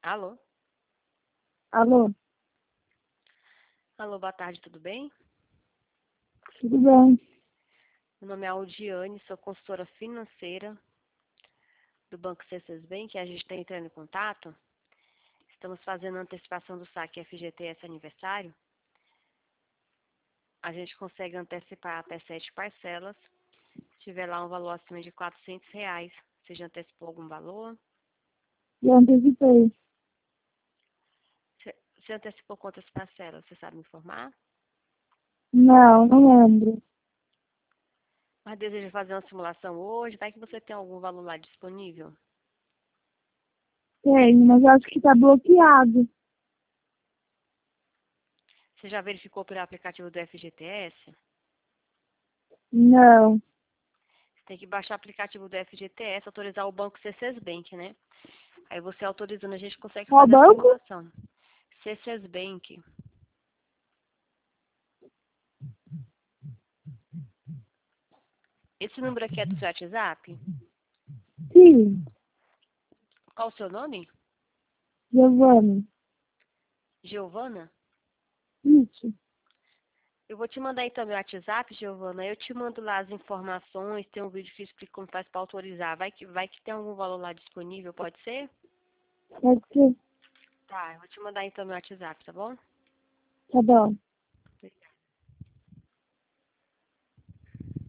Alô? Alô, Alô, boa tarde, tudo bem? tudo bem? Meu nome é Aldiane, sou consultora financeira do Banco C6 Bank, que a gente está entrando em contato. Estamos fazendo a antecipação do saque FGTS aniversário. A gente consegue antecipar até 7 parcelas. Se tiver lá um valor acima de R$ 400, você já antecipou algum valor? Eu antecipei. Você antecipou quantas parcelas? Você sabe me informar? Não lembro. Mas deseja fazer uma simulação hoje? Vai que você tem algum valor lá disponível? Tenho, mas eu acho que tá bloqueado. Você já verificou pelo aplicativo do FGTS? Não. Você tem que baixar o aplicativo do FGTS, autorizar o banco C6 Bank, né? Aí você autorizando, a gente consegue Qual fazer a banco? simulação. C6 Bank. Esse número aqui é do seu WhatsApp? Sim, Qual o seu nome? Giovanni. Giovana? Isso. Eu vou te mandar então meu WhatsApp, Giovana. Eu te mando lá as informações, tem um vídeo que explica como faz para autorizar. Vai que tem algum valor lá disponível, pode ser? Pode ser. Tá, eu vou te mandar então meu WhatsApp, tá bom? Tá bom.